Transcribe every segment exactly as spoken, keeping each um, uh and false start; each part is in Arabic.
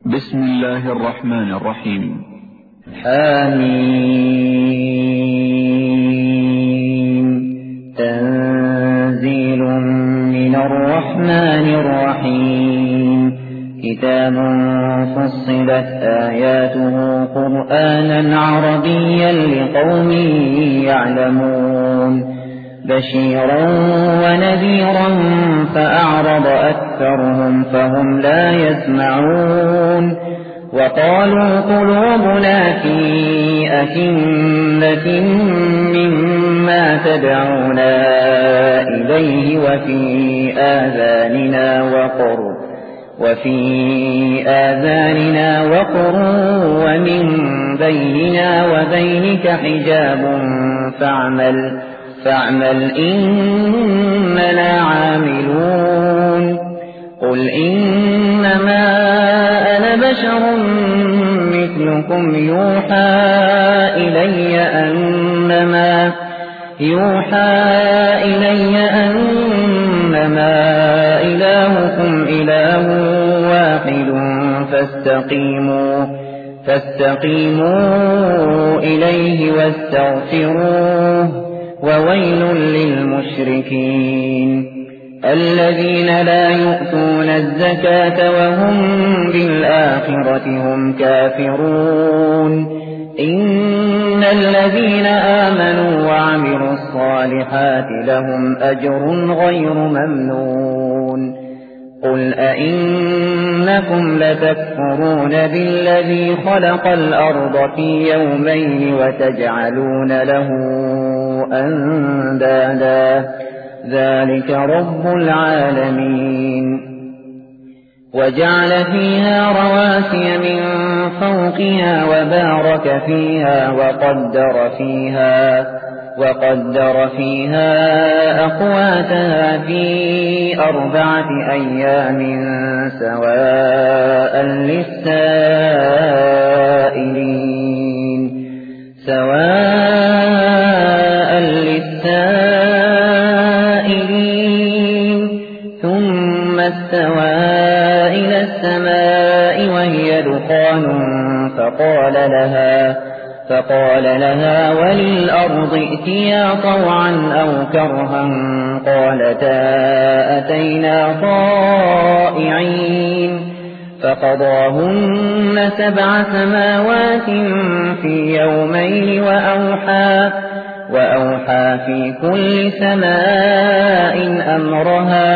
بسم الله الرحمن الرحيم. حميم. تنزيل من الرحمن الرحيم. كتاب فصلت آياته قرآنا عربيا لقوم يعلمون بشيرا ونذيرا فأعرض أكثرهم فهم لا يسمعون وقالوا قلوبنا في أكنة مما تدعونا إليه وفي آذاننا وقر وفي آذاننا وقر ومن بيننا وبينك حجاب فاعمل فاعمل إننا عاملون قل إنما أنا بشر مثلكم يوحى إلي أنما يوحى إلي أنما إلهكم إله واحد فاستقيموا فاستقيموا إليه واستغفروه وويل للمشركين الذين لا يؤتون الزكاة وهم بالآخرة هم كافرون إن الذين آمنوا وعملوا الصالحات لهم أجر غير ممنون قل أئنكم لتكفرون بالذي خلق الأرض في يومين وتجعلون له أندادا ذلك رب العالمين وجعل فيها رواسي من فوقها وبارك فيها وقدر فيها وقدر فيها أقواتها في أربعة أيام سواء للسائلين سواء للسائلين ثم استوى إلى السماء وهي دخان فقال لها فقال لها وللأرض ائتيا طوعا أو كرها قالتا أتينا طائعين فقضاهن سبع سماوات في يومين وأوحى وأوحى في كل سماء أمرها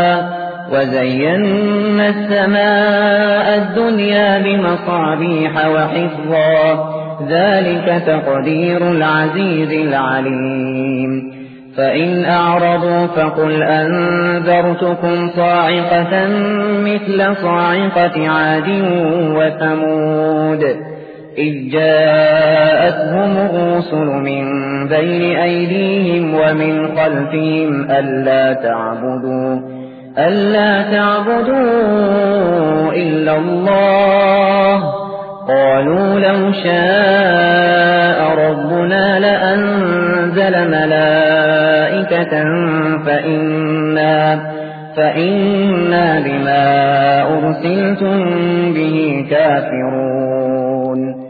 وزينا السماء الدنيا بمصابيح وحفظا ذلك تقدير العزيز العليم فإن أعرضوا فقل أنذرتكم صاعقة مثل صاعقة عاد وثمود إذ جاءتهم الرسل من بين أيديهم ومن خلفهم ألا تعبدوا ألا تعبدوا إلا الله قالوا لو شاء ربنا لأنزل ملائكة فإنا, فإنا بما أرسلتم به كافرون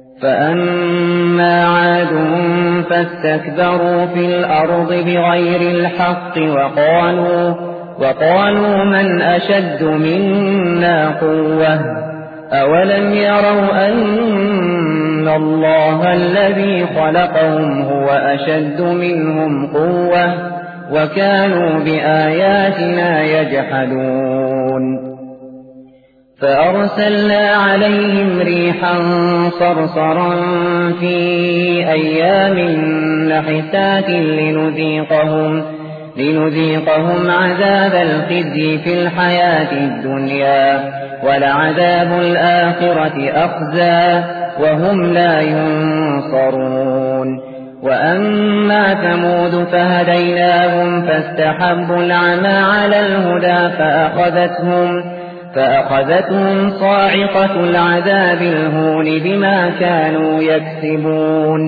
فأما عاد فاستكبروا في الأرض بغير الحق وقالوا, وقالوا من أشد منا قوة أولم يروا أن الله الذي خلقهم هو أشد منهم قوة وكانوا بآياتنا يجحدون فأرسلنا عليهم ريحا صرصرا في أيام نحسات لنذيقهم لنذيقهم عذاب الخزي في الحياة الدنيا ولعذاب الآخرة أخزى وهم لا ينصرون وأما ثمود فهديناهم فاستحبوا العمى على الهدى فأخذتهم, فأخذتهم صاعقة العذاب الهون بما كانوا يكسبون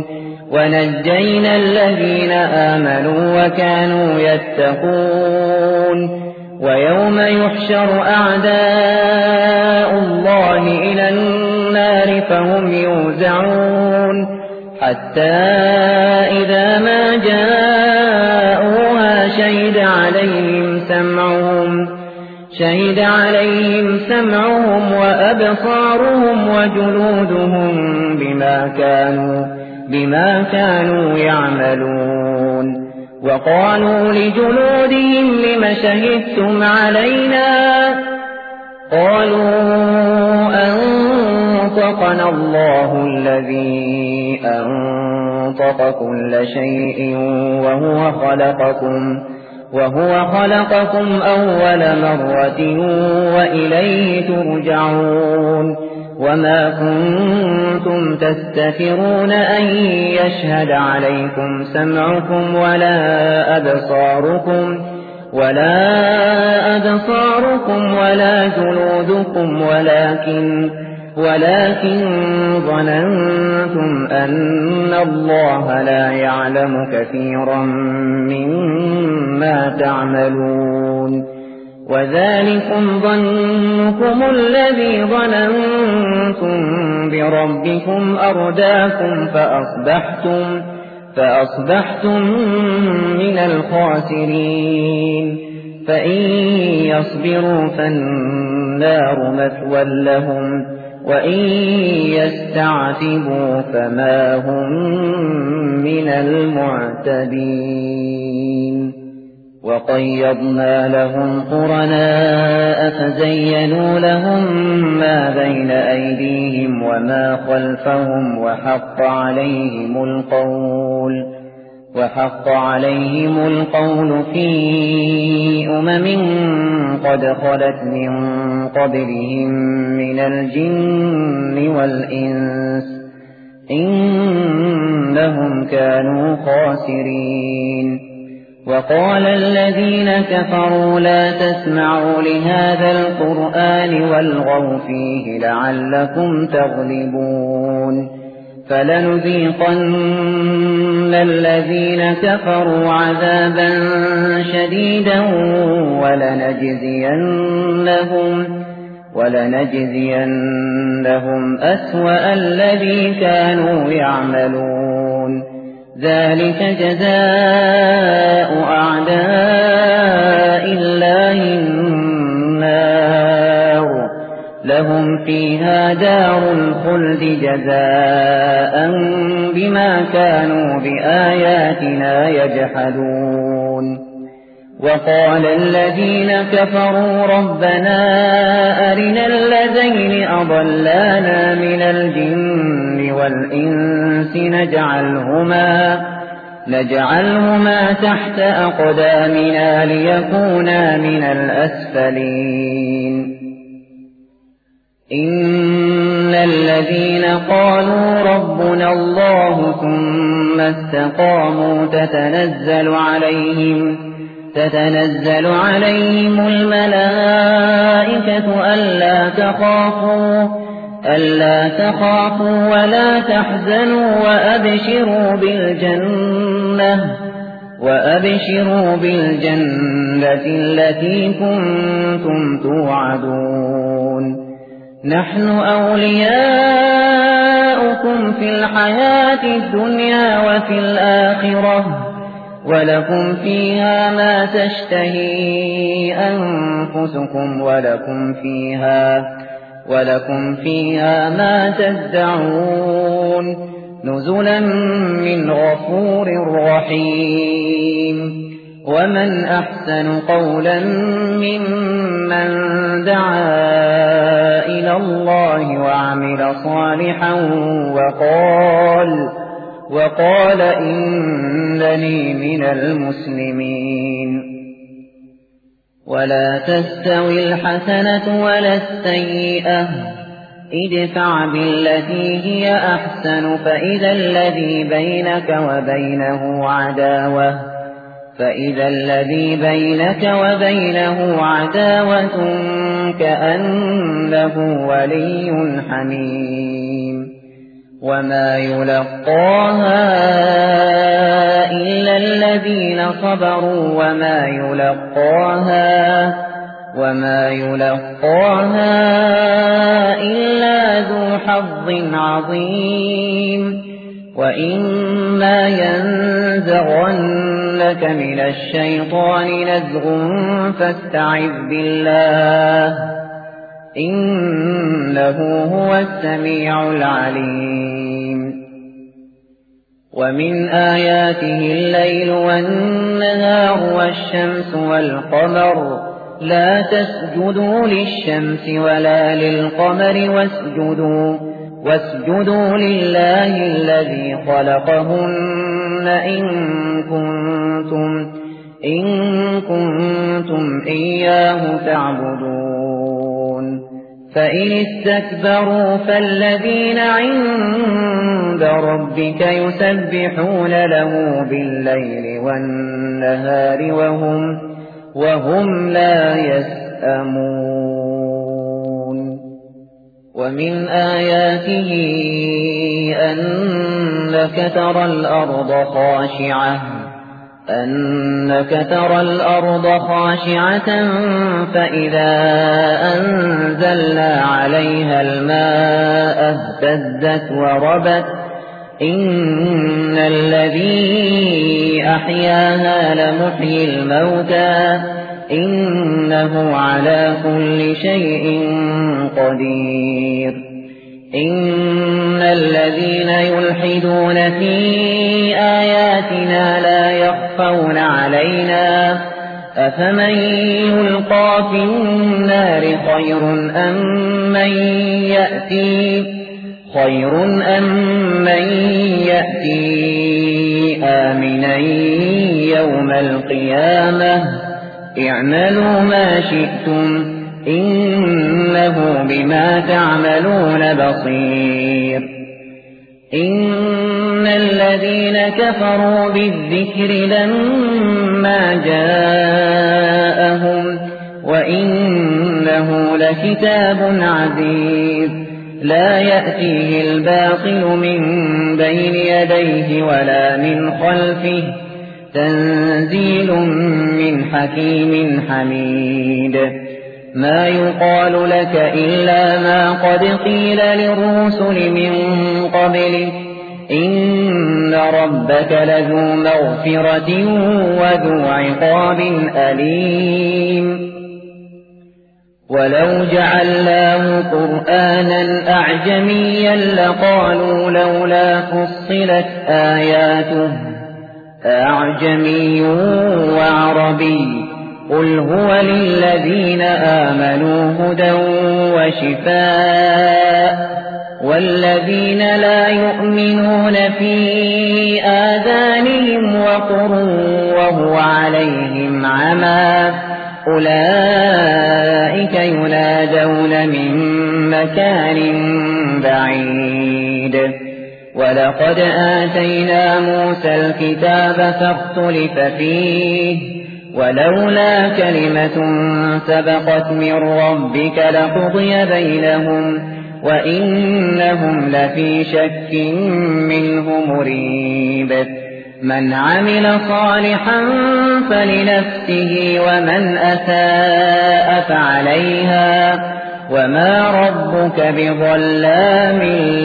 ونجينا الذين آمنوا وكانوا يتقون ويوم يحشر أعداء الله إلى النار فهم يوزعون حتى إذا ما جاءوها شهد عليهم سمعهم شهد عليهم سمعهم وأبصارهم وجلودهم بما كانوا بما كانوا يعملون وقالوا لجلودهم لم شهدتم علينا قالوا أنطقنا الله الذي أنطق كل شيء وهو خلقكم وهو خلقكم أول مرة وإليه ترجعون وما كنتم تستترون أن يشهد عليكم سمعكم ولا أبصاركم ولا أبصاركم ولا جلودكم ولكن ولكن ظننتم أن الله لا يعلم كثيرا مما تعملون وذلكم ظنكم الذي ظننتم بربكم أرداكم فأصبحتم فأصبحتم من الخاسرين فإن يصبروا فالنار مثوى لهم وإن يستعتبوا فما هم من المعتدين وقيضنا لهم قرناء فزينوا لهم ما بين أيديهم وما خلفهم وحق عليهم القول وحق عليهم القول في أمم قد خلت من قبلهم من الجن والإنس إنهم كانوا خاسرين وقال الذين كفروا لا تسمعوا لهذا القرآن والغوا فيه لعلكم تغلبون فلنذيقن الذين كفروا عذابا شديدا ولنجزينهم ولنجزينهم أسوأ الذي كانوا يعملون ذلك جزاء أعداء الله النار لهم فيها دار الخلد جزاء بما كانوا بآياتنا يجحدون وقال الذين كفروا ربنا أرنا الذين أضلانا من الجن والإنس نجعلهما نجعلهما تحت أقدامنا ليكونا من الأسفلين إن الذين قالوا ربنا الله ثم استقاموا تتنزل عليهم تتنزل عليهم الملائكة ألا تخافوا ألا تخافوا ولا تحزنوا وأبشروا بالجنة وأبشروا بالجنة التي كنتم توعدون نحن أولياؤكم في الحياة الدنيا وفي الآخرة ولكم فيها ما تشتهي أنفسكم ولكم فيها ولكم فيها ما تدعون نزلا من غفور رحيم ومن أحسن قولا ممن دعا إلى الله وعمل صالحا وقال وقال إنني من المسلمين ولا تستوي الحسنة ولا السيئة ادفع بالتي هي أحسن فإذا الذي بينك وبينه عداوة فإذا الذي بينك وبينه عداوة كأنه ولي حميم وما يلقاها إلا الذين صبروا وما يلقاها وما يلقاها إلا ذو حظ عظيم وإما ينزغنك من الشيطان نزغ فاستعذ بالله إنه هو السميع العليم ومن آياته الليل والنهار والشمس والقمر لا تسجدوا للشمس ولا للقمر واسجدوا واسجدوا لله الذي خلقهن إن كنتم إن كنتم إياه تعبدون فإن استكبروا فالذين عند ربك يسبحون له بالليل والنهار وهم وهم لا يسأمون ومن آياته أنك ترى الأرض خاشعة أنك ترى الأرض خاشعة فإذا أنزلنا عليها الماء اهتزت وربت إن الذي أحياها لمحيي الموتى إنه على كل شيء قدير إن الذين يلحدون في آياتنا لا يخفون علينا أفمن يلقى في النار خير أم من يأتي خير أم من يأتي آمنا يوم القيامة اعملوا ما شئتم إنه بما تعملون بصير إن الذين كفروا بالذكر لما جاءهم وإنه لكتاب عزيز لا يأتيه الباطل من بين يديه ولا من خلفه تنزيل من حكيم حميد ما يقال لك إلا ما قد قيل للرسل من قبلك إن ربك لذو مغفرة وذو عقاب أليم ولو جعلناه قرآنا أعجميا لقالوا لولا فصلت آياته أعجمي وعربي قل هو للذين آمنوا هدى وشفاء والذين لا يؤمنون في آذانهم وقر وهو عليهم عمى أولئك ينادون من مكان بعيد ولقد آتينا موسى الكتاب فاختلف فيه ولولا كلمة سبقت من ربك لقضي بينهم وإنهم لفي شك منه مريب من عمل صالحا فلنفسه ومن أساء فعليها وما ربك بظلام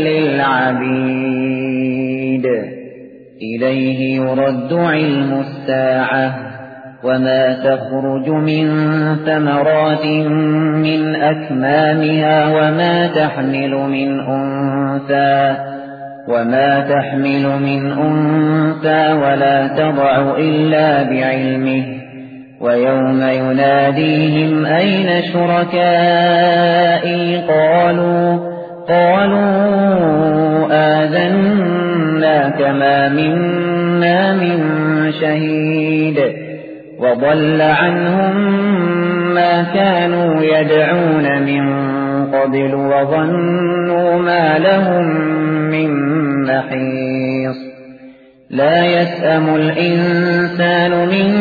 للعبيد إليه يرد علم الساعة وما تخرج من ثمرات من أكمامها وما تحمل من أنثى وما تحمل من أنثى ولا تضع إلا بعلمه ويوم يناديهم أين شركائي قالوا قالوا آذناك ما منا من شهيد وضل عنهم ما كانوا يدعون من قبل وظنوا ما لهم من محيص لا يسأم الإنسان من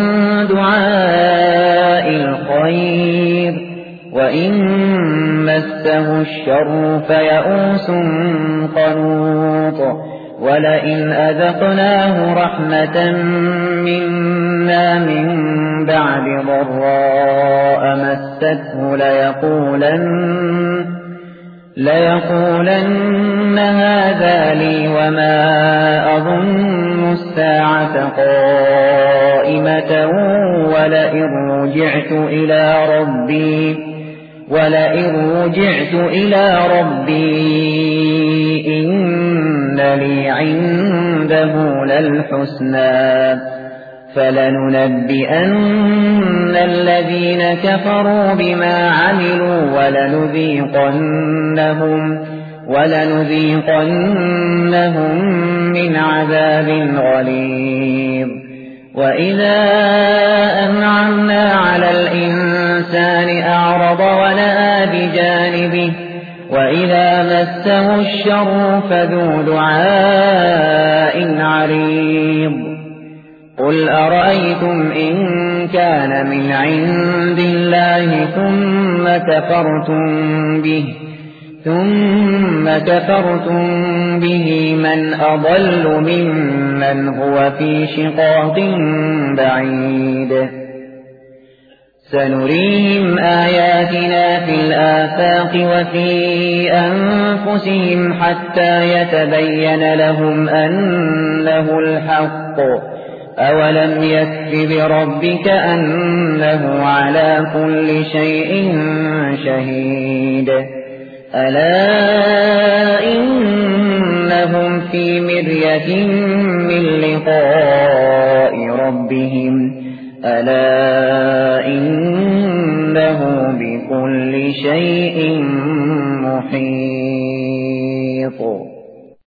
دعاء الخير وإن مسه الشر فيئوس قنوط ولئن أذقناه رحمة منا من بعد ضراء مسته ليقولن ليقولن هذا لي وما أظن الساعة قائمة ولئن رجعت إلى ربي ولئن رجعت إلى ربي إن لي عنده للحسنى فلننبئن الذين كفروا بما عملوا ولنذيقنهم ولنذيقنهم من عذاب غليظ وإذا أنعمنا على الإنسان أعرض ونأى بجانبه وإذا مسه الشر فذو دعاء عريض قل أرأيتم إن كان من عند الله ثم كفرتم به ثم كفرتم به من أضل ممن هو في شقاق بعيد سنريهم آياتنا في الآفاق وفي أنفسهم حتى يتبين لهم أنه الحق أولم يكف بربك أنه على كل شيء شهيد ألا إنهم في مرية من لقاء ربهم ألا إنه بكل شيء محيط